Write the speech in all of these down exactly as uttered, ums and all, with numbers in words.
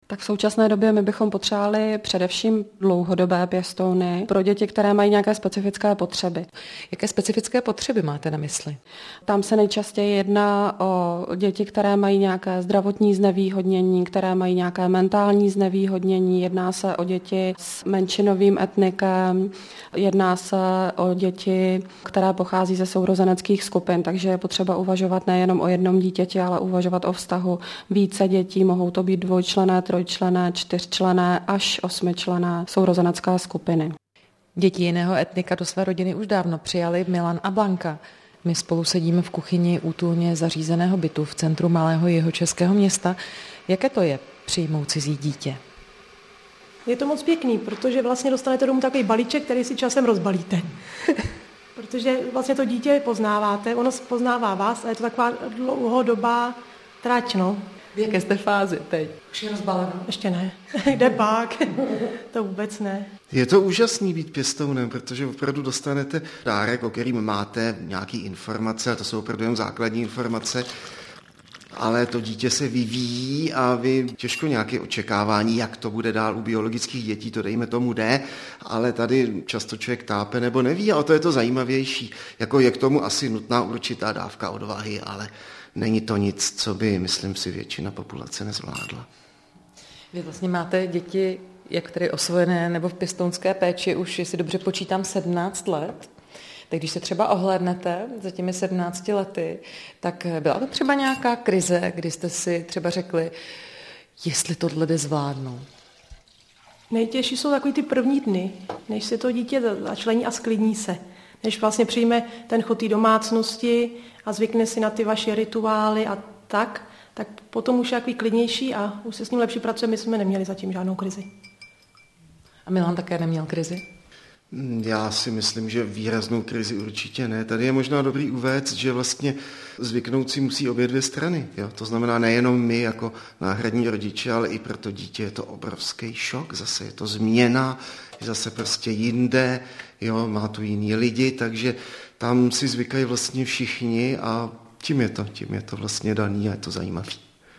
Tak v současné době my bychom potřebovali především dlouhodobé pěstouny pro děti, které mají nějaké specifické potřeby. Jaké specifické potřeby máte na mysli? Tam se nejčastěji jedná o děti, které mají nějaké zdravotní znevýhodnění, které mají nějaké mentální znevýhodnění, jedná se o děti s menšinovým etnikem, jedná se o děti, které pochází ze sourozeneckých skupin, takže je potřeba uvažovat nejenom o jednom dítěti, ale uvažovat o vztahu více dětí, mohou to být dvojčlenné, trojčlenné, čtyřčlenné až osmičlenné sourozenecké skupiny. Děti jiného etnika do své rodiny už dávno přijali Milan a Blanka. My spolu sedíme v kuchyni útulně zařízeného bytu v centru malého jihočeského města. Jaké to je přijmout cizí dítě? Je to moc pěkný, protože vlastně dostanete domů takový balíček, který si časem rozbalíte. Protože vlastně to dítě poznáváte, ono poznává vás a je to taková dlouhodobá trať, no. V jaké jste fázi teď? Už je rozbaleno? Ještě ne. Kde pak? To vůbec ne. Je to úžasný být pěstounem, protože opravdu dostanete dárek, o kterým máte nějaké informace, a to jsou opravdu jen základní informace, ale to dítě se vyvíjí a vy těžko nějaké očekávání, jak to bude dál u biologických dětí, to dejme tomu jde, ale tady často člověk tápe nebo neví a o to je to zajímavější. Jako je k tomu asi nutná určitá dávka odvahy, ale není to nic, co by, myslím si, většina populace nezvládla. Vy vlastně máte děti, jak tedy osvojené nebo v pěstounské péči, už, jestli dobře počítám, sedmnáct let. Tak když se třeba ohlédnete za těmi sedmnácti lety, tak byla to třeba nějaká krize, kdy jste si třeba řekli, jestli tohle jde zvládnout? Nejtěžší jsou takový ty první dny, než se to dítě začlení a sklidní se. Než vlastně přijme ten chod té domácnosti a zvykne si na ty vaše rituály a tak, tak potom už je takový klidnější a už se s ním lepší pracuje. My jsme neměli zatím žádnou krizi. A Milan také neměl krizi? Já si myslím, že výraznou krizi určitě ne. Tady je možná dobrý uvést, že vlastně zvyknout si musí obě dvě strany. Jo? To znamená nejenom my jako náhradní rodiče, ale i pro to dítě je to obrovský šok. Zase je to změna, je zase prostě jinde, jo? Má tu jiný lidi, takže tam si zvykají vlastně všichni a tím je to, tím je to vlastně daný a je to zajímavý.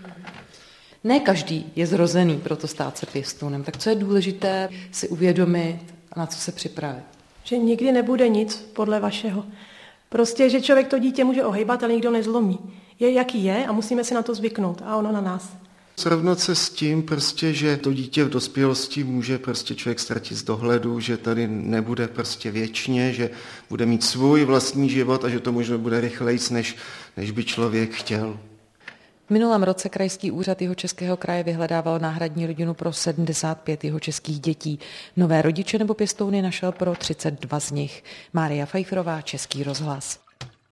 Ne každý je zrozený pro to stát se pěstounem. Tak co je důležité si uvědomit a na co se připravit? Že nikdy nebude nic podle vašeho. Prostě, že člověk to dítě může ohejbat, ale nikdo nezlomí. Je, jaký je a musíme si na to zvyknout a ono na nás. Srovnat se s tím, prostě, že to dítě v dospělosti může prostě člověk ztratit z dohledu, že tady nebude prostě věčně, že bude mít svůj vlastní život a že to možná bude rychlejc, než, než by člověk chtěl. V minulém roce Krajský úřad Jihočeského kraje vyhledával náhradní rodinu pro sedmdesát pět jihočeských dětí. Nové rodiče nebo pěstouny našel pro třicet dva z nich. Mária Fajfrová, Český rozhlas.